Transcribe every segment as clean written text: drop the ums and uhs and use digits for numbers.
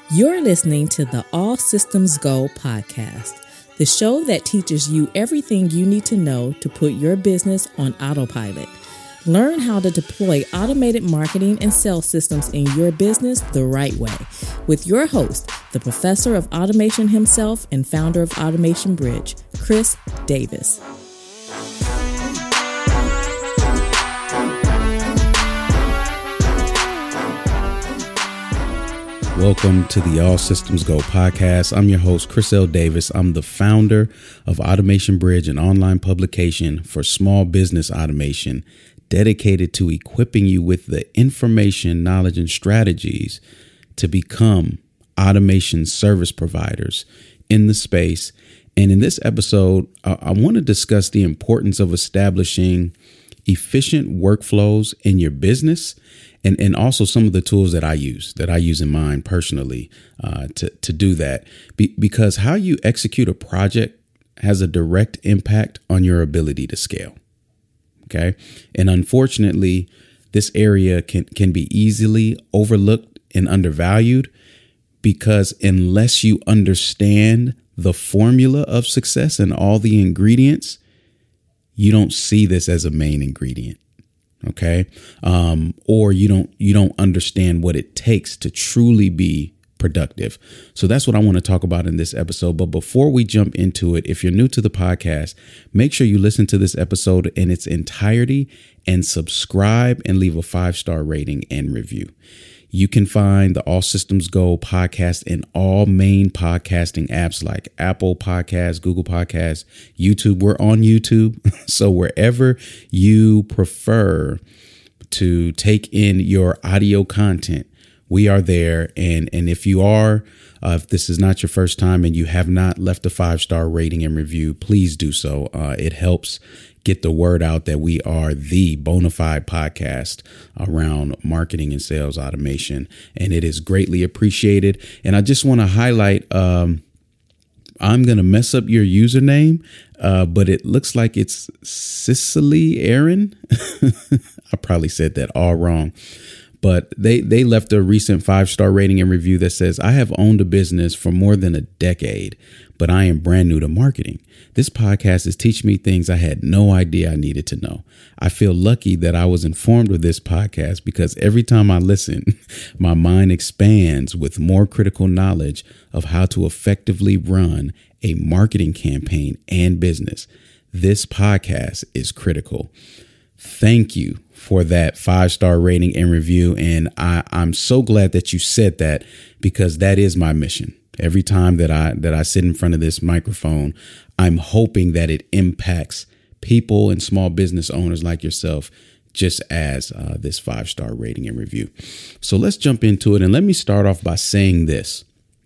You're listening to the All Systems Go podcast, the show that teaches you everything you need to know to put your business on autopilot. Learn how to deploy automated marketing and sales systems in your business the right way with your host, the professor of automation himself and founder of Automation Bridge, Chris Davis. Welcome to the All Systems Go podcast. I'm your host, Chris L. Davis. I'm the founder of Automation Bridge, an online publication for small business automation dedicated to equipping you with the information, knowledge, and strategies to become automation service providers in the space. And in this episode, I want to discuss the importance of establishing efficient workflows in your business. And also some of the tools that I use in mine personally to do that, because how you execute a project has a direct impact on your ability to scale. OK, and unfortunately, this area can be easily overlooked and undervalued because unless you understand the formula of success and all the ingredients, you don't see this as a main ingredient. OK, or you don't understand what it takes to truly be productive. So that's what I want to talk about in this episode. But before we jump into it, if you're new to the podcast, make sure you listen to this episode in its entirety and subscribe and leave a 5-star rating and review. You can find the All Systems Go podcast in all main podcasting apps like Apple Podcasts, Google Podcasts, YouTube. We're on YouTube. So wherever you prefer to take in your audio content, we are there. And if you are, if this is not your first time and you have not left a 5-star rating and review, please do so. It helps get the word out that we are the bona fide podcast around marketing and sales automation. And it is greatly appreciated. And I just want to highlight, I'm going to mess up your username, but it looks like it's Cicely Aaron. I probably said that all wrong. But they left a recent 5-star rating and review that says, I have owned a business for more than a decade, but I am brand new to marketing. This podcast is teaching me things I had no idea I needed to know. I feel lucky that I was informed of this podcast because every time I listen, my mind expands with more critical knowledge of how to effectively run a marketing campaign and business. This podcast is critical. Thank you for that 5-star rating and review. And I'm so glad that you said that, because that is my mission. Every time that I sit in front of this microphone, I'm hoping that it impacts people and small business owners like yourself, just as this 5-star rating and review. So let's jump into it. And let me start off by saying this.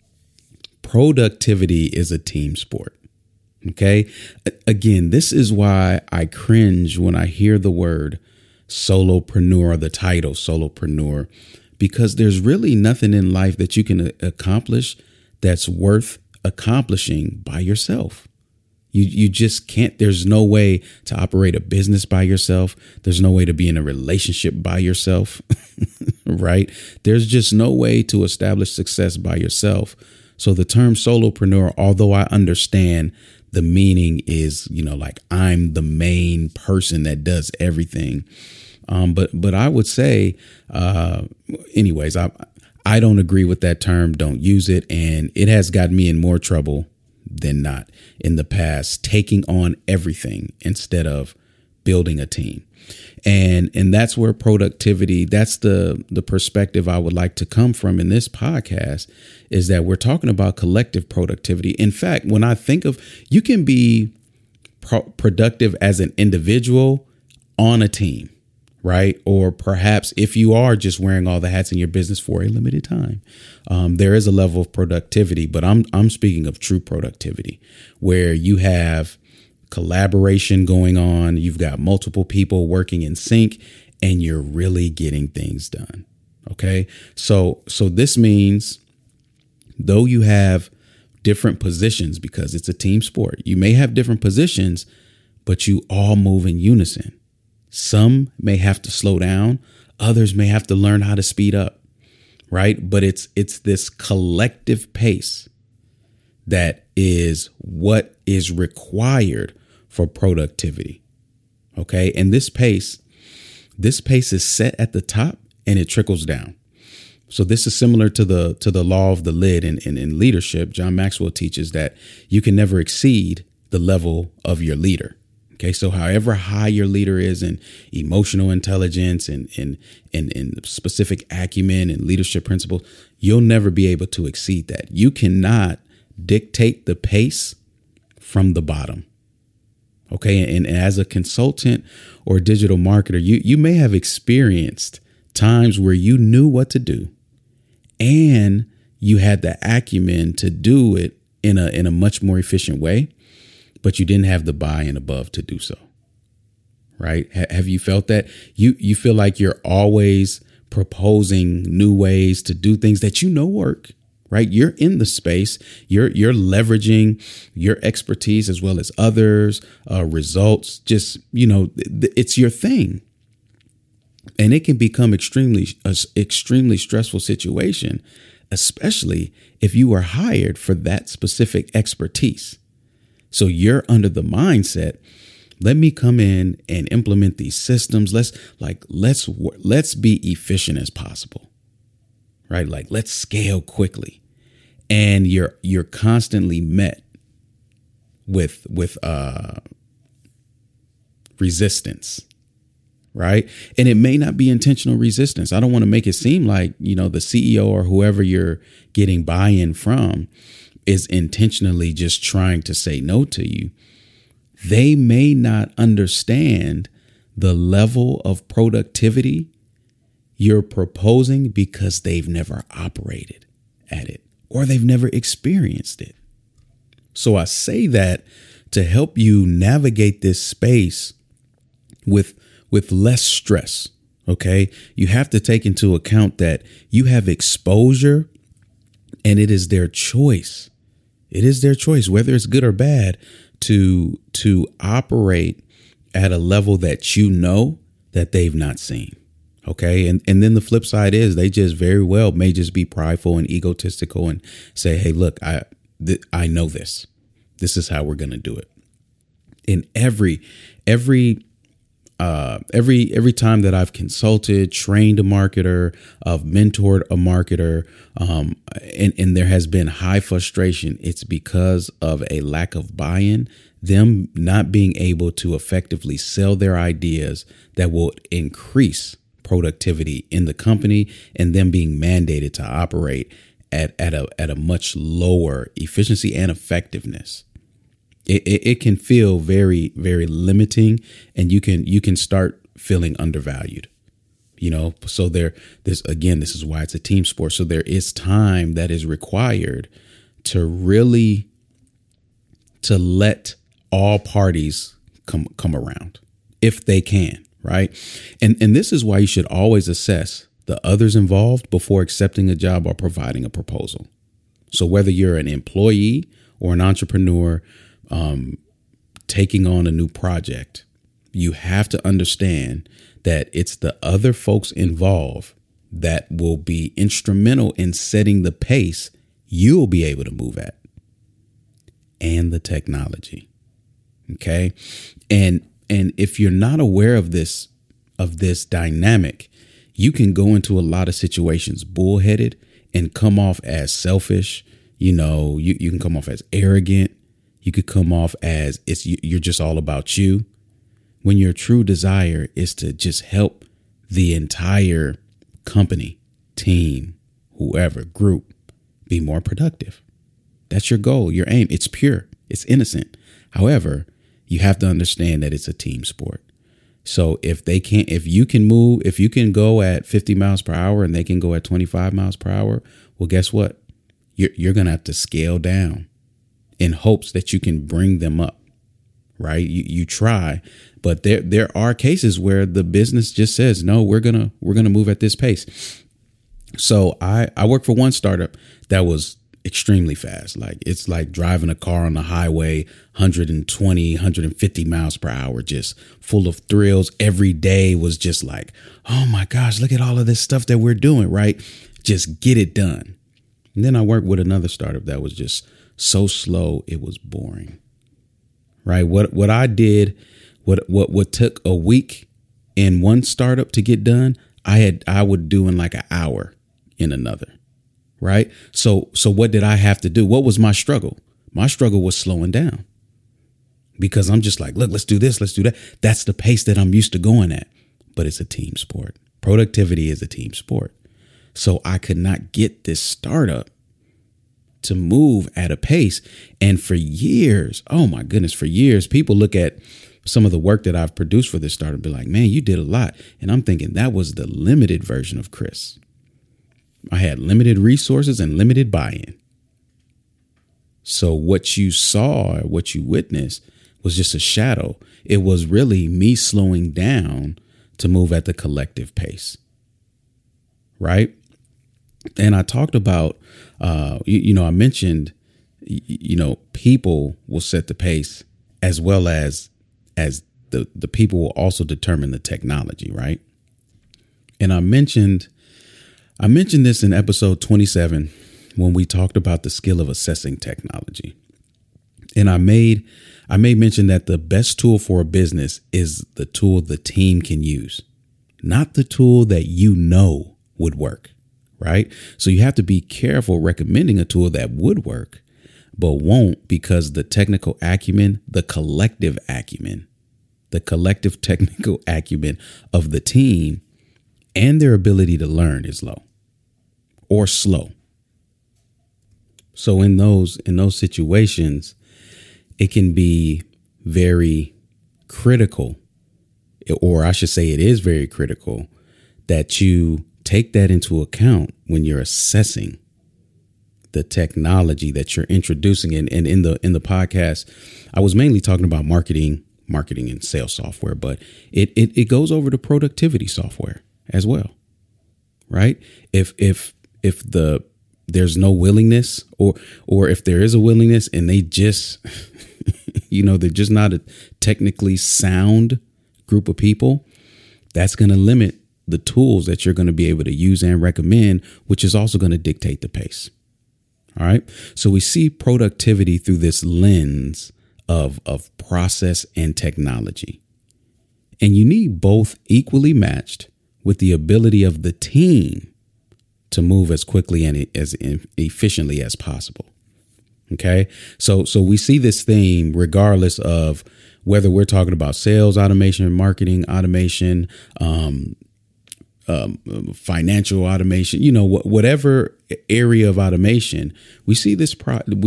Productivity is a team sport. OK, again, this is why I cringe when I hear the word solopreneur, the title solopreneur, because there's really nothing in life that you can accomplish that's worth accomplishing by yourself. You just can't. There's no way to operate a business by yourself. There's no way to be in a relationship by yourself. Right. There's just no way to establish success by yourself. So the term solopreneur, although I understand the meaning is, like I'm the main person that does everything. But I would say, anyways, I don't agree with that term. Don't use it. And it has gotten me in more trouble than not in the past, taking on everything instead of building a team. And that's where productivity, that's the perspective I would like to come from in this podcast, is that we're talking about collective productivity. In fact, when I think of, you can be productive as an individual on a team, right? Or perhaps if you are just wearing all the hats in your business for a limited time, there is a level of productivity, but I'm speaking of true productivity where you have collaboration going on. You've got multiple people working in sync and you're really getting things done. OK, so this means though you have different positions, because it's a team sport, you may have different positions, but you all move in unison. Some may have to slow down. Others may have to learn how to speed up. right? But it's this collective pace that is what is required for productivity. Okay. And this pace is set at the top and it trickles down. So this is similar to the law of the lid in leadership. John Maxwell teaches that you can never exceed the level of your leader. Okay, so however high your leader is in emotional intelligence and in specific acumen and leadership principles, you'll never be able to exceed that. You cannot dictate the pace from the bottom. Okay, and as a consultant or digital marketer, you may have experienced times where you knew what to do and you had the acumen to do it in a much more efficient way, but you didn't have the buy-in above to do so. Right? Have you felt that? You feel like you're always proposing new ways to do things that you know work, right? You're in the space. You're leveraging your expertise as well as others, results. Just, it's your thing. And it can become extremely stressful situation, especially if you are hired for that specific expertise. So you're under the mindset, let me come in and implement these systems. Let's be efficient as possible, right? Like, let's scale quickly. And you're constantly met with resistance. Right. And it may not be intentional resistance. I don't want to make it seem like, the CEO or whoever you're getting buy-in from is intentionally just trying to say no to you. They may not understand the level of productivity you're proposing because they've never operated at it or they've never experienced it. So I say that to help you navigate this space with less stress. OK, you have to take into account that you have exposure and it is their choice. It is their choice, whether it's good or bad, to operate at a level that that they've not seen. OK, and then the flip side is they just very well may just be prideful and egotistical and say, hey, look, I know this. This is how we're going to do it. In every time that I've consulted, trained a marketer, I've mentored a marketer, and there has been high frustration, it's because of a lack of buy-in, them not being able to effectively sell their ideas that will increase productivity in the company and them being mandated to operate at a much lower efficiency and effectiveness. It can feel very, very limiting, and you can start feeling undervalued, so this is why it's a team sport. So there is time that is required to let all parties come around if they can. Right. And this is why you should always assess the others involved before accepting a job or providing a proposal. So whether you're an employee or an entrepreneur, taking on a new project, you have to understand that it's the other folks involved that will be instrumental in setting the pace you'll be able to move at, and the technology. Okay. And if you're not aware of this dynamic, you can go into a lot of situations bullheaded and come off as selfish. You can come off as arrogant. You could come off as you're just all about you, when your true desire is to just help the entire company, team, whoever, group be more productive. That's your goal, your aim. It's pure. It's innocent. However, you have to understand that it's a team sport. So if you can go at 50 miles per hour and they can go at 25 miles per hour, well, guess what? You're going to have to scale down in hopes that you can bring them up, right? You try, but there are cases where the business just says, no, we're gonna move at this pace. So I worked for one startup that was extremely fast. Like, it's like driving a car on the highway, 120, 150 miles per hour, just full of thrills. Every day was just like, oh my gosh, look at all of this stuff that we're doing, right? just get it done. And then I worked with another startup that was just so slow, it was boring. Right? What I did, what took a week in one startup to get done, I would do in like an hour in another. Right? So what did I have to do? What was my struggle? My struggle was slowing down. Because I'm just like, look, let's do this, let's do that. That's the pace that I'm used to going at. But it's a team sport. Productivity is a team sport. So I could not get this startup to move at a pace. And for years, oh my goodness, for years, people look at some of the work that I've produced for this startup and be like, man, you did a lot. And I'm thinking that was the limited version of Chris. I had limited resources and limited buy-in. So what you saw, what you witnessed, was just a shadow. It was really me slowing down to move at the collective pace. Right? And I talked about, I mentioned, people will set the pace as well as the people will also determine the technology. Right? And I mentioned this in episode 27 when we talked about the skill of assessing technology. And I made mention that the best tool for a business is the tool the team can use, not the tool that would work, right? So you have to be careful recommending a tool that would work, but won't, because the technical acumen, the collective technical acumen of the team and their ability to learn is low or slow. So in those situations, it can be very critical, or I should say it is very critical, that you take that into account when you're assessing the technology that you're introducing. And in the podcast, I was mainly talking about marketing and sales software, but it goes over to productivity software as well, right? If there's no willingness, or if there is a willingness and they just, they're just not a technically sound group of people, that's going to limit the tools that you're going to be able to use and recommend, which is also going to dictate the pace. All right. So we see productivity through this lens of process and technology. And you need both equally matched with the ability of the team to move as quickly and as efficiently as possible. Okay. So we see this theme regardless of whether we're talking about sales automation, marketing automation, financial automation, whatever area of automation, we see this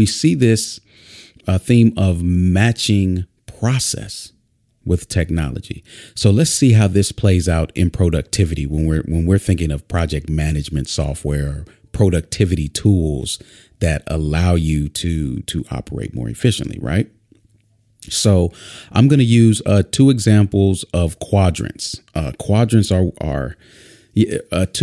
theme of matching process with technology. So let's see how this plays out in productivity when we're thinking of project management software or productivity tools that allow you to operate more efficiently, right? So I'm going to use 2 examples of quadrants. Quadrants are 2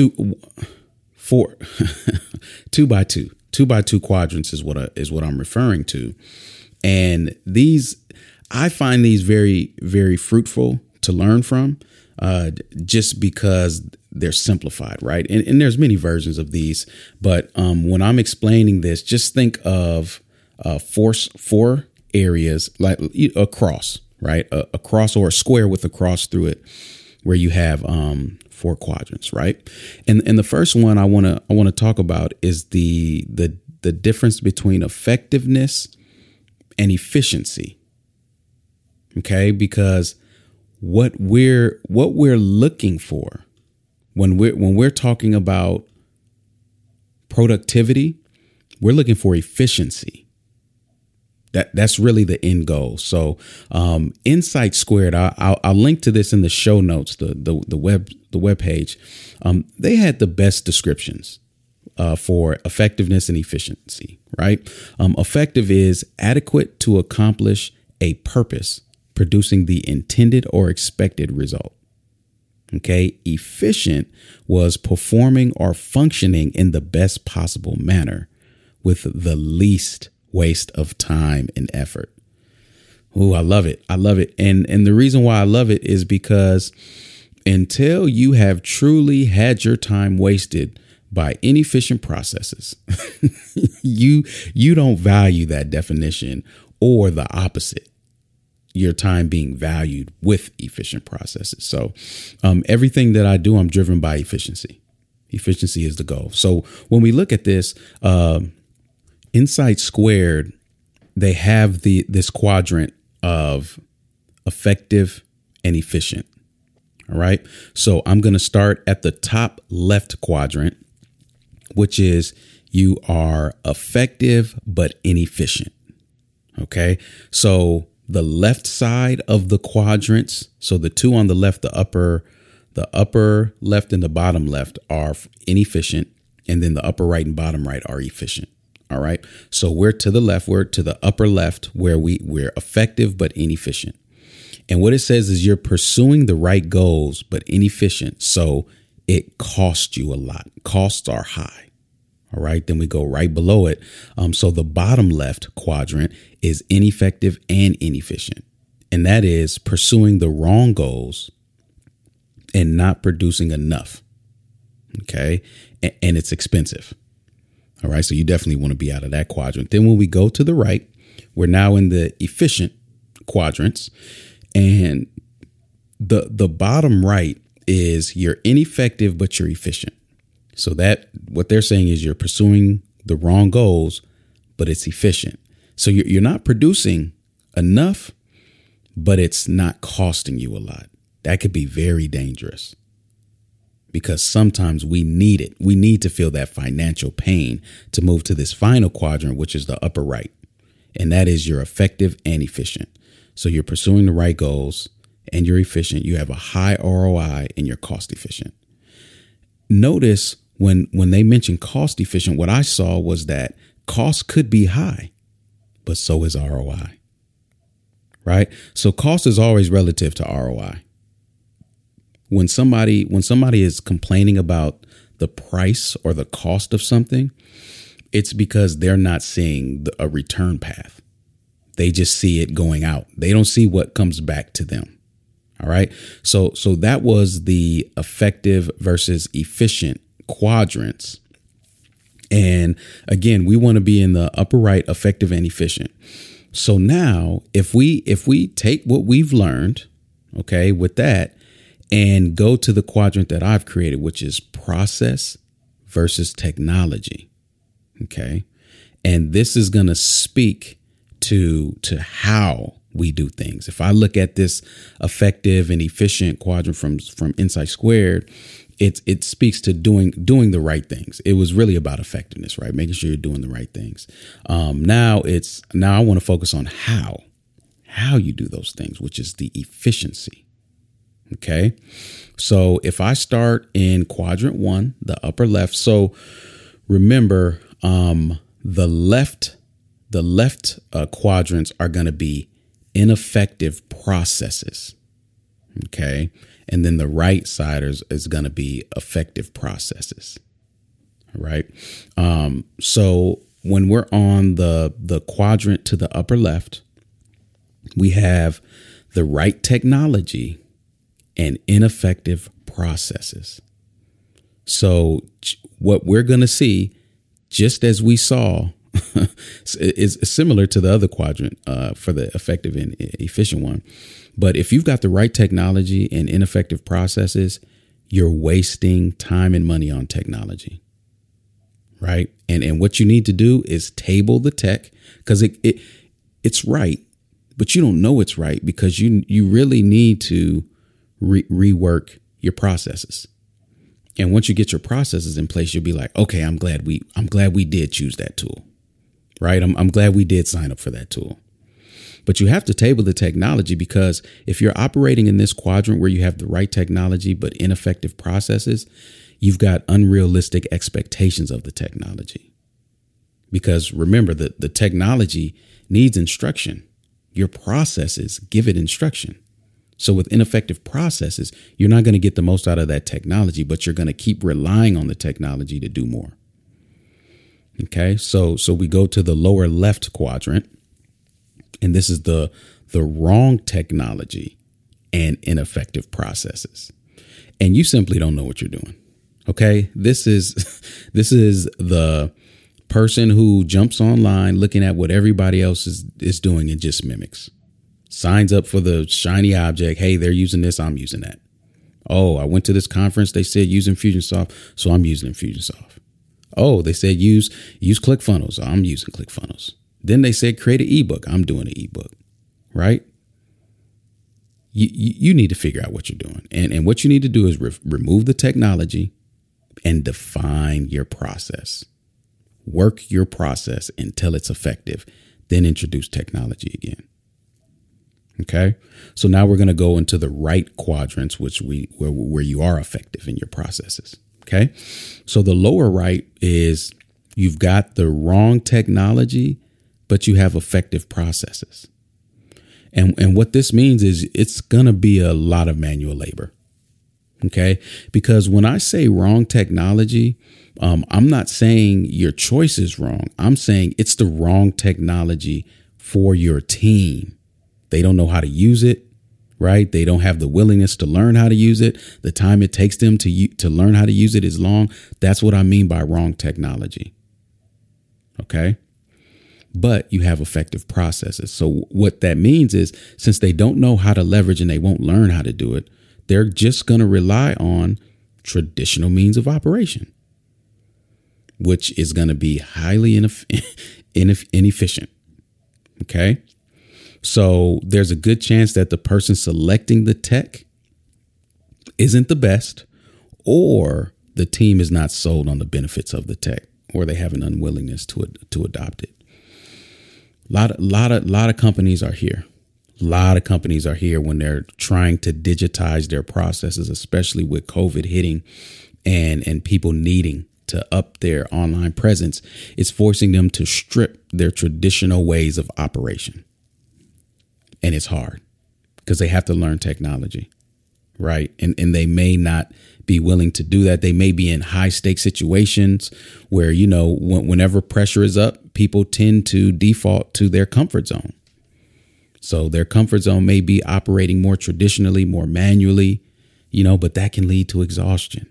by 2. 2 by 2 quadrants is what I'm referring to. And I find these very, very fruitful to learn from, just because they're simplified, right? And there's many versions of these, but when I'm explaining this, just think of 4 areas like a cross, right? A cross or a square with a cross through it, where you have 4 quadrants, right? And the first one I want to talk about is the difference between effectiveness and efficiency. Okay, because what we're looking for when we're talking about productivity, we're looking for efficiency. That's really the end goal. So Insight Squared, I'll link to this in the show notes, the web page. They had the best descriptions for effectiveness and efficiency, right? Effective is adequate to accomplish a purpose, producing the intended or expected result. Okay. Efficient was performing or functioning in the best possible manner with the least waste of time and effort. Oh, I love it. I love it. And the reason why I love it is because until you have truly had your time wasted by inefficient processes. You don't value that definition, or the opposite, your time being valued with efficient processes. So everything that I do, I'm driven by efficiency. Efficiency is the goal. So when we look at this, Insight Squared, they have this quadrant of effective and efficient. All right. So I'm going to start at the top left quadrant, which is you are effective but inefficient. OK, so the left side of the quadrants, so the two on the left, the upper left and the bottom left are inefficient. And then the upper right and bottom right are efficient. All right. So we're to the left, we're to the upper left where we're effective but inefficient. And what it says is you're pursuing the right goals but inefficient. So it costs you a lot. Costs are high. All right. Then we go right below it. So the bottom left quadrant is ineffective and inefficient. And that is pursuing the wrong goals and not producing enough. OK, and it's expensive. All right. So you definitely want to be out of that quadrant. Then when we go to the right, we're now in the efficient quadrants. And the bottom right is you're ineffective, but you're efficient. So that what they're saying is you're pursuing the wrong goals, but it's efficient. So you're not producing enough, but it's not costing you a lot. That could be very dangerous because sometimes we need it. We need to feel that financial pain to move to this final quadrant, which is the upper right. And that is you're effective and efficient. So you're pursuing the right goals and you're efficient. You have a high ROI and you're cost efficient. Notice when they mention cost efficient, what I saw was that cost could be high, but so is ROI. Right? So cost is always relative to ROI. When somebody is complaining about the price or the cost of something, it's because they're not seeing a return path. They just see it going out. They don't see what comes back to them. All right. So that was the effective versus efficient quadrants. And again, we want to be in the upper right, effective and efficient. So now if we take what we've learned, OK, with that and go to the quadrant that I've created, which is process versus technology. OK, and this is going to speak to how we do things. If I look at this effective and efficient quadrant from Insight Squared, it speaks to doing the right things. It was really about effectiveness, right? Making sure you're doing the right things. Now I want to focus on how you do those things, which is the efficiency. Okay. So if I start in quadrant 1, the upper left. So remember, the left quadrants are going to be ineffective processes. Okay. And then the right side is going to be effective processes. All right. So when we're on the quadrant to the upper left, we have the right technology and ineffective processes. So what we're going to see, just as we saw, is similar to the other quadrant for the effective and efficient one. But if you've got the right technology and ineffective processes, you're wasting time and money on technology. Right. And what you need to do is table the tech because it's right, but you don't know it's right because you really need to rework your processes. And once you get your processes in place, you'll be like, OK, I'm glad we did choose that tool. Right. I'm glad we did sign up for that tool. But you have to table the technology because if you're operating in this quadrant where you have the right technology, but ineffective processes, you've got unrealistic expectations of the technology. Because remember that the technology needs instruction. Your processes give it instruction. So with ineffective processes, you're not going to get the most out of that technology, but you're going to keep relying on the technology to do more. OK, so we go to the lower left quadrant. And this is the wrong technology and ineffective processes. And you simply don't know what you're doing. Okay. This is the person who jumps online looking at what everybody else is doing and just mimics. Signs up for the shiny object. Hey, they're using this. I'm using that. Oh, I went to this conference. They said use Infusionsoft, so I'm using Infusionsoft. Oh, they said use ClickFunnels. So I'm using ClickFunnels. Then they said create an ebook. I'm doing an ebook. Right? You need to figure out what you're doing. And what you need to do is remove the technology and define your process. Work your process until it's effective. Then introduce technology again. Okay. So now we're going to go into the right quadrants, where you are effective in your processes. Okay. So the lower right is you've got the wrong technology, but you have effective processes. And what this means is it's going to be a lot of manual labor. Okay. Because when I say wrong technology, I'm not saying your choice is wrong. I'm saying it's the wrong technology for your team. They don't know how to use it, right? They don't have the willingness to learn how to use it. The time it takes them to learn how to use it is long. That's what I mean by wrong technology. Okay. But you have effective processes. So what that means is since they don't know how to leverage and they won't learn how to do it, they're just going to rely on traditional means of operation, which is going to be highly inefficient. Okay. So there's a good chance that the person selecting the tech isn't the best, or the team is not sold on the benefits of the tech, or they have an unwillingness to adopt it. A lot of companies are here. A lot of companies are here when they're trying to digitize their processes, especially with COVID hitting and people needing to up their online presence. It's forcing them to strip their traditional ways of operation. And it's hard because they have to learn technology, right? And they may not be willing to do that. They may be in high stakes situations where, whenever pressure is up, people tend to default to their comfort zone. So their comfort zone may be operating more traditionally, more manually, but that can lead to exhaustion.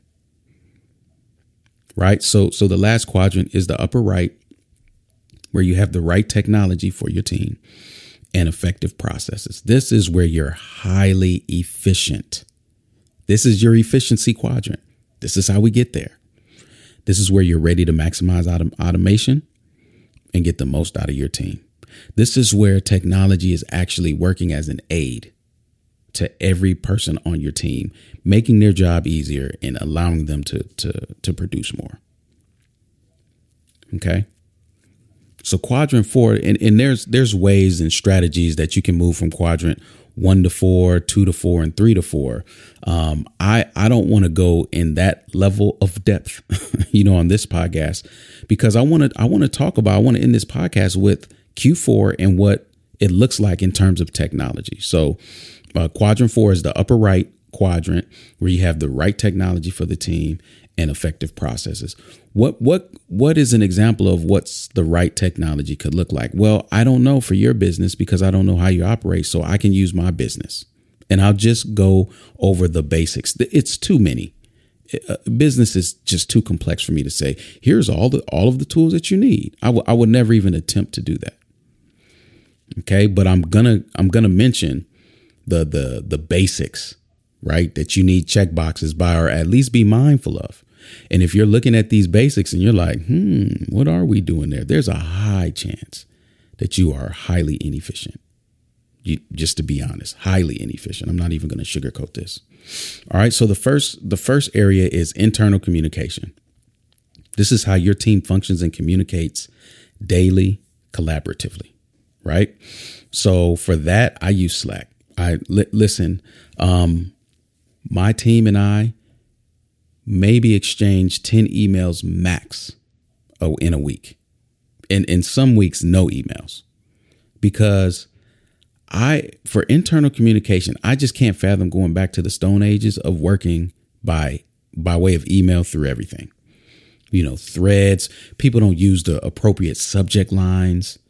Right. So the last quadrant is the upper right, where you have the right technology for your team and effective processes. This is where you're highly efficient. This is your efficiency quadrant. This is how we get there. This is where you're ready to maximize automation and get the most out of your team. This is where technology is actually working as an aid to every person on your team, making their job easier and allowing them to produce more. Okay. So quadrant 4, and there's ways and strategies that you can move from quadrant 1 to 4, 2 to 4, and 3 to 4. I don't want to go in that level of depth, on this podcast, because I want to end this podcast with Q4 and what it looks like in terms of technology. So quadrant 4 is the upper right quadrant, where you have the right technology for the team and effective processes. What is an example of what's the right technology could look like? Well, I don't know for your business because I don't know how you operate. So I can use my business and I'll just go over the basics. It's too many. Business is just too complex for me to say, here's all of the tools that you need. I would never even attempt to do that. Okay. But I'm going to mention the basics, right? That you need checkboxes by, or at least be mindful of. And if you're looking at these basics and you're like, what are we doing there? There's a high chance that you are highly inefficient. Just to be honest, highly inefficient. I'm not even going to sugarcoat this. All right. So the first area is internal communication. This is how your team functions and communicates daily, collaboratively. Right. So for that, I use Slack. Listen, my team and I maybe exchange 10 emails max in a week. And in some weeks, no emails, because for internal communication, I just can't fathom going back to the Stone Ages of working by way of email through everything. Threads, people don't use the appropriate subject lines,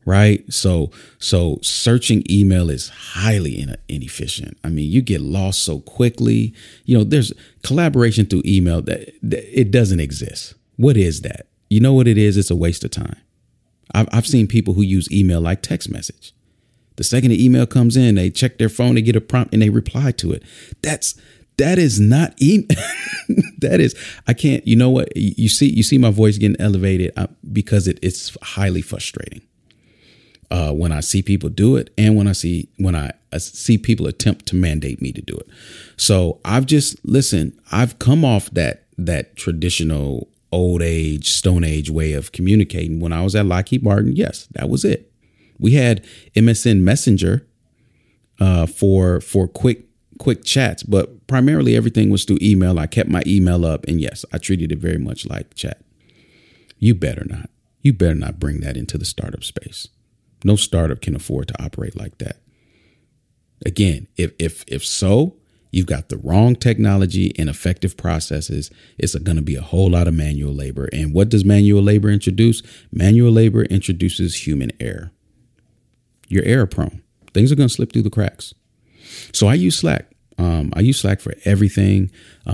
right? So searching email is highly inefficient. I mean, you get lost so quickly. There's collaboration through email that it doesn't exist. What is that? You know what it is? It's a waste of time. I've seen people who use email like text message. The second the email comes in, they check their phone, they get a prompt and they reply to it. That is not email. That is, I can't, you know what? You see my voice getting elevated because it's highly frustrating. When I see people do it and when I see people attempt to mandate me to do it. So I've come off that traditional old age, Stone Age way of communicating. When I was at Lockheed Martin, yes, that was it. We had MSN Messenger for quick chats, but primarily everything was through email. I kept my email up, and yes, I treated it very much like chat. You better not bring that into the startup space. No startup can afford to operate like that. Again, if so, you've got the wrong technology and effective processes. It's going to be a whole lot of manual labor. And what does manual labor introduce? Manual labor introduces human error. You're error prone. Things are going to slip through the cracks. So I use Slack. I use Slack for everything.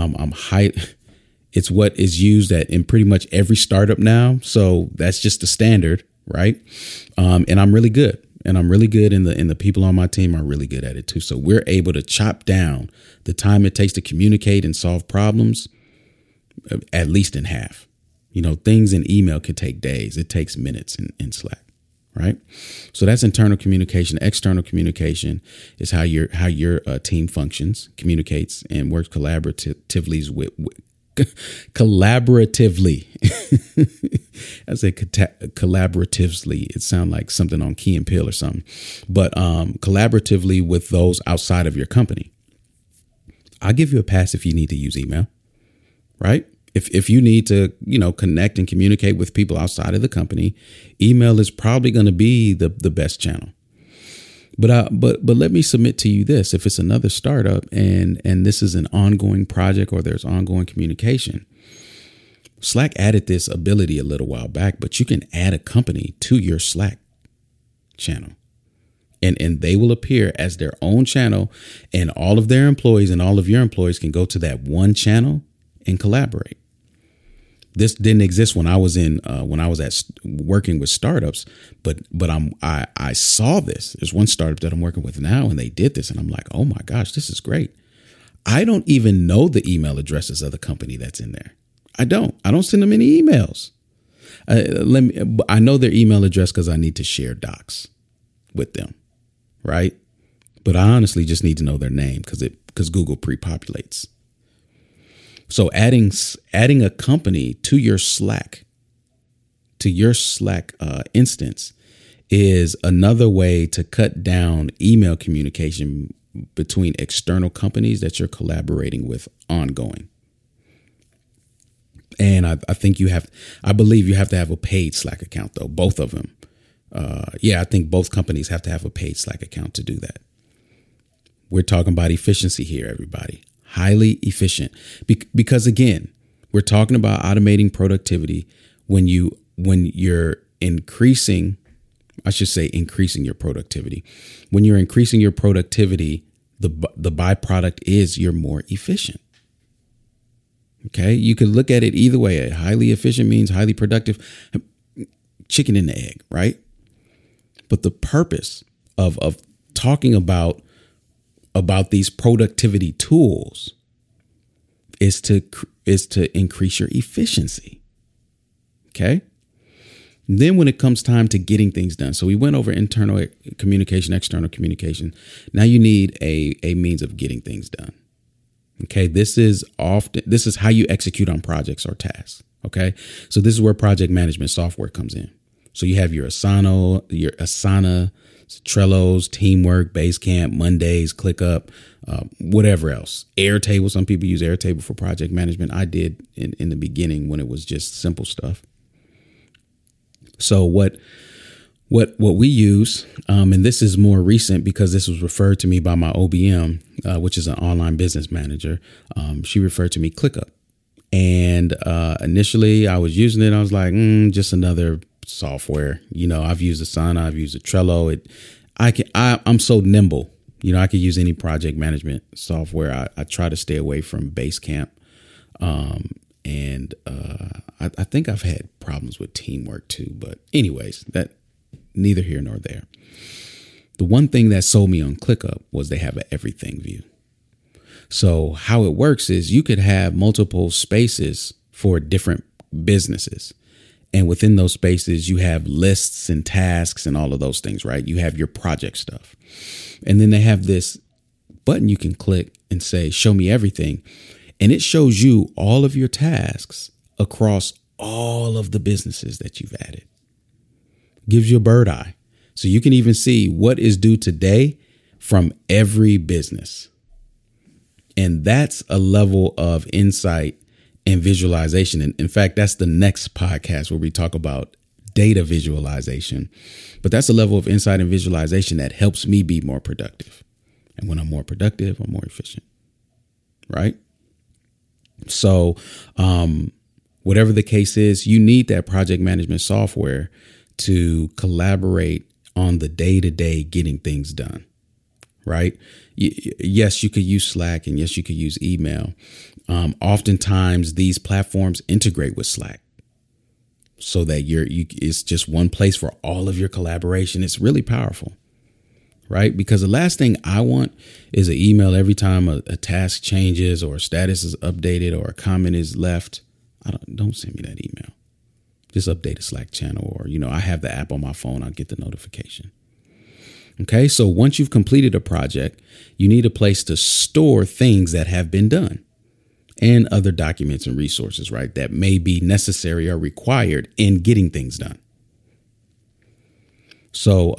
It's what is used in pretty much every startup now. So that's just the standard, right? And I'm really good. And the people on my team are really good at it too. So we're able to chop down the time it takes to communicate and solve problems at least in half. Things in email could take days. It takes minutes in Slack. Right. So that's internal communication. External communication is how your team functions, communicates, and works collaboratively. I say collaboratively. It sounds like something on Key and Peele or something, but collaboratively with those outside of your company. I'll give you a pass if you need to use email. Right. If you need to, connect and communicate with people outside of the company, email is probably going to be the best channel. But let me submit to you this: if it's another startup and this is an ongoing project or there's ongoing communication, Slack added this ability a little while back, but you can add a company to your Slack channel. And they will appear as their own channel, and all of their employees and all of your employees can go to that one channel and collaborate. This didn't exist when I was working with startups, but I saw this. There's one startup that I'm working with now, and they did this, and I'm like, oh my gosh, this is great. I don't even know the email addresses of the company that's in there. I don't send them any emails. I know their email address because I need to share docs with them, right? But I honestly just need to know their name because Google pre-populates. So adding a company to your Slack instance is another way to cut down email communication between external companies that you're collaborating with ongoing. And I believe you have to have a paid Slack account, though, both of them. I think both companies have to have a paid Slack account to do that. We're talking about efficiency here, everybody. Highly efficient. Because again, we're talking about automating productivity when you're increasing your productivity. When you're increasing your productivity, the byproduct is you're more efficient. Okay, you can look at it either way. Highly efficient means highly productive. Chicken and the egg, right? But the purpose of talking about these productivity tools is to increase your efficiency. Okay. Then when it comes time to getting things done. So we went over internal communication, external communication. Now you need a means of getting things done. Okay. This is how you execute on projects or tasks. Okay. So this is where project management software comes in. So you have your Asana, Trello's, Teamwork, Basecamp, Mondays, ClickUp, whatever else. Airtable. Some people use Airtable for project management. I did in the beginning when it was just simple stuff. So what we use, and this is more recent because this was referred to me by my OBM, which is an online business manager. She referred to me ClickUp. And initially I was using it. I was like, just another software. I've used Asana, I've used Trello. I'm so nimble. I could use any project management software. I try to stay away from Basecamp. And I think I've had problems with Teamwork too. But anyways, that neither here nor there. The one thing that sold me on ClickUp was they have an everything view. So how it works is you could have multiple spaces for different businesses. And within those spaces, you have lists and tasks and all of those things, right? You have your project stuff. And then they have this button you can click and say, show me everything. And it shows you all of your tasks across all of the businesses that you've added. Gives you a bird eye. So you can even see what is due today from every business. And that's a level of insight and visualization. And in fact, that's the next podcast where we talk about data visualization. But that's a level of insight and visualization that helps me be more productive. And when I'm more productive, I'm more efficient. Right? So whatever the case is, you need that project management software to collaborate on the day-to-day getting things done. Right? Yes, you could use Slack, and yes, you could use email. Oftentimes, these platforms integrate with Slack so that it's just one place for all of your collaboration. It's really powerful, right? Because the last thing I want is an email every time a task changes or a status is updated or a comment is left. Don't send me that email. Just update a Slack channel, or, I have the app on my phone. I'll get the notification. Okay, so once you've completed a project, you need a place to store things that have been done and other documents and resources, right, that may be necessary or required in getting things done. So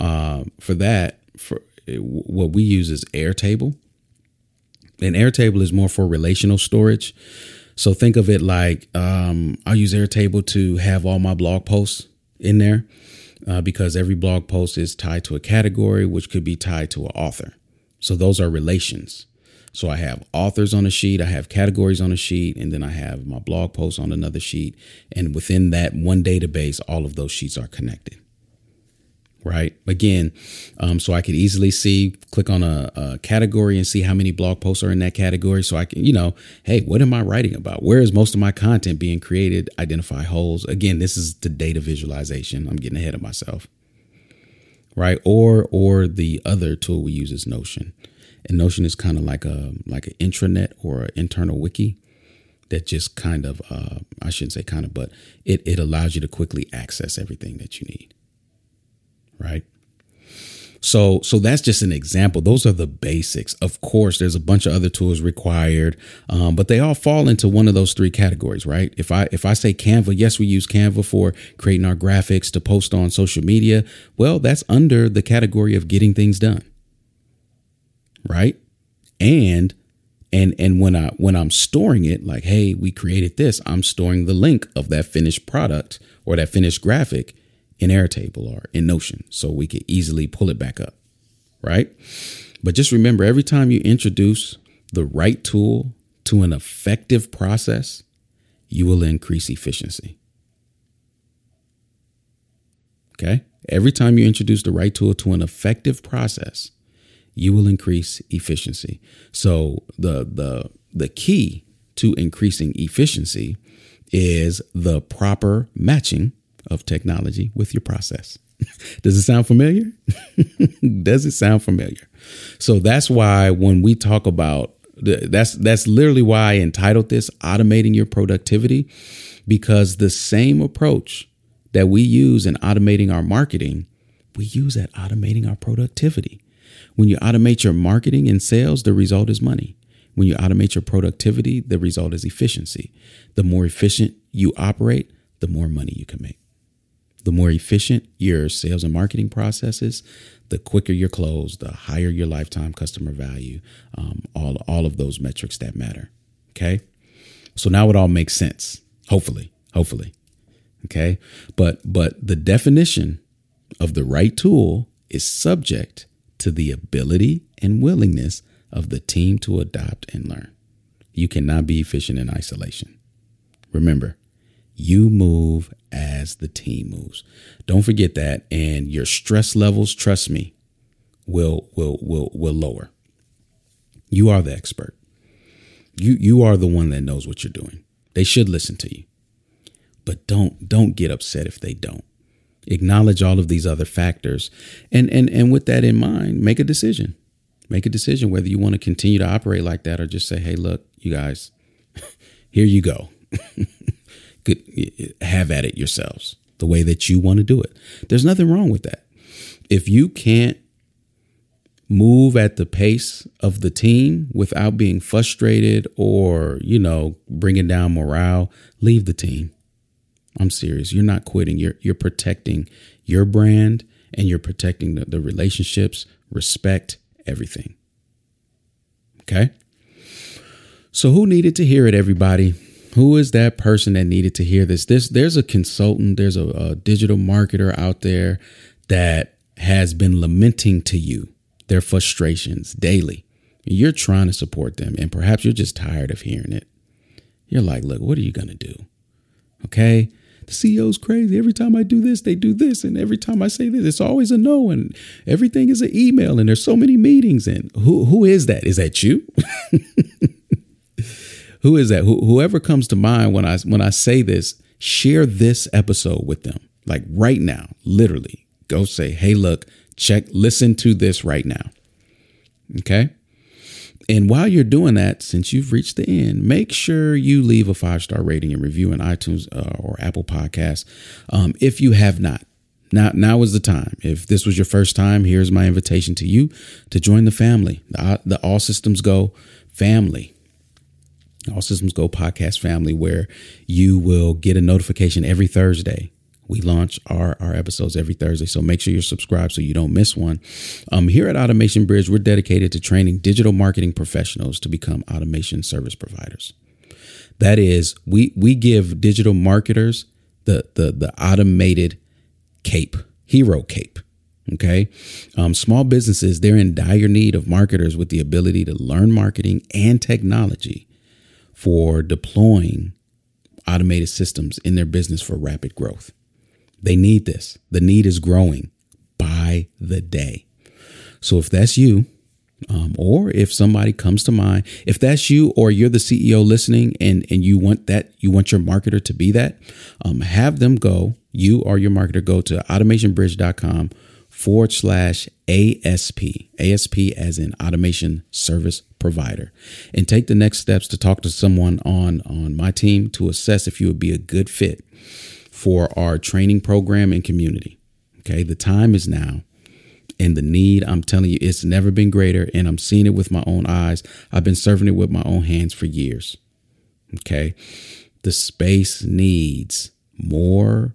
what we use is Airtable. And Airtable is more for relational storage. So think of it like I'll use Airtable to have all my blog posts in there. Because every blog post is tied to a category, which could be tied to an author. So those are relations. So I have authors on a sheet, I have categories on a sheet, and then I have my blog posts on another sheet. And within that one database, all of those sheets are connected. Right. Again, so I could easily click on a category and see how many blog posts are in that category. So I can, hey, what am I writing about? Where is most of my content being created? Identify holes. Again, this is the data visualization. I'm getting ahead of myself. Right. Or the other tool we use is Notion. And Notion is kind of like an intranet or an internal wiki that just kind of, I shouldn't say kind of, but it allows you to quickly access everything that you need. Right. So that's just an example. Those are the basics. Of course, there's a bunch of other tools required, but they all fall into one of those three categories. Right. If I say Canva, yes, we use Canva for creating our graphics to post on social media. Well, that's under the category of getting things done. Right. And when I'm storing it, like, hey, we created this, I'm storing the link of that finished product or that finished graphic in Airtable or in Notion, so we could easily pull it back up, right? But just remember, every time you introduce the right tool to an effective process, you will increase efficiency. Okay? Every time you introduce the right tool to an effective process, you will increase efficiency. So the key to increasing efficiency is the proper matching of technology with your process. Does it sound familiar? Does it sound familiar? So that's why when we talk about that's literally why I entitled this Automating Your Productivity, because the same approach that we use in automating our marketing, we use at automating our productivity. When you automate your marketing and sales, the result is money. When you automate your productivity, the result is efficiency. The more efficient you operate, the more money you can make. The more efficient your sales and marketing processes, the quicker your close, the higher your lifetime customer value, all of those metrics that matter. Okay. So now it all makes sense. Hopefully. Okay. But the definition of the right tool is subject to the ability and willingness of the team to adopt and learn. You cannot be efficient in isolation. Remember, You move as the team moves. Don't forget that. And your stress levels, trust me, will lower. You are the expert. You are the one that knows what you're doing. They should listen to you. But don't get upset if they don't. Acknowledge all of these other factors. And with that in mind, make a decision. Make a decision whether you want to continue to operate like that or just say, hey, look, you guys, here you go. Have at it yourselves the way that you want to do it. There's nothing wrong with that. If you can't move at the pace of the team without being frustrated or, bringing down morale, leave the team. I'm serious. You're not quitting. You're protecting your brand and you're protecting the relationships, respect, everything. Okay. So who needed to hear it, everybody? Who is that person that needed to hear this? There's a consultant, there's a digital marketer out there that has been lamenting to you their frustrations daily. You're trying to support them, and perhaps you're just tired of hearing it. You're like, look, what are you going to do? Okay. The CEO's crazy. Every time I do this, they do this. And every time I say this, it's always a no. And everything is an email. And there's so many meetings. And who is that? Is that you? Who is that? Whoever comes to mind when I say this, share this episode with them. Like right now, literally go say, hey, look, listen to this right now. Okay. And while you're doing that, since you've reached the end, make sure you leave a 5-star rating and review in iTunes or Apple Podcasts. If you have not, now is the time. If this was your first time, here's my invitation to you to join the family, the All Systems Go family. All Systems Go podcast family, where you will get a notification every Thursday. We launch our episodes every Thursday, so make sure you're subscribed so you don't miss one. Here at Automation Bridge, we're dedicated to training digital marketing professionals to become automation service providers. That is, we give digital marketers the automated cape, hero cape. Okay. Small businesses, they're in dire need of marketers with the ability to learn marketing and technology for deploying automated systems in their business for rapid growth. They need this. The need is growing by the day. So if that's you, or if somebody comes to mind, if that's you, or you're the CEO listening and you want your marketer to be that, have them go, you or your marketer go to automationbridge.com/ASP, ASP as in automation service provider, and take the next steps to talk to someone on my team to assess if you would be a good fit for our training program and community. Okay. The time is now, and the need, I'm telling you, it's never been greater. And I'm seeing it with my own eyes. I've been serving it with my own hands for years. Okay. The space needs more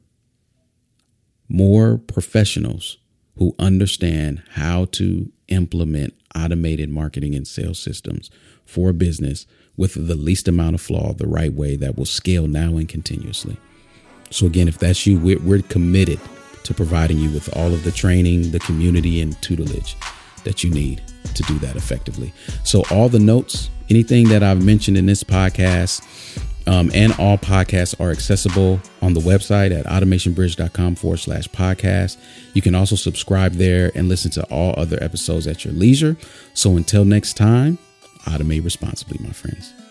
professionals who understand how to implement automated marketing and sales systems for a business with the least amount of flaw, the right way that will scale now and continuously. So again, if that's you, we're committed to providing you with all of the training, the community, and tutelage that you need to do that effectively. So all the notes, anything that I've mentioned in this podcast, and all podcasts are accessible on the website at automationbridge.com/podcast. You can also subscribe there and listen to all other episodes at your leisure. So until next time, automate responsibly, my friends.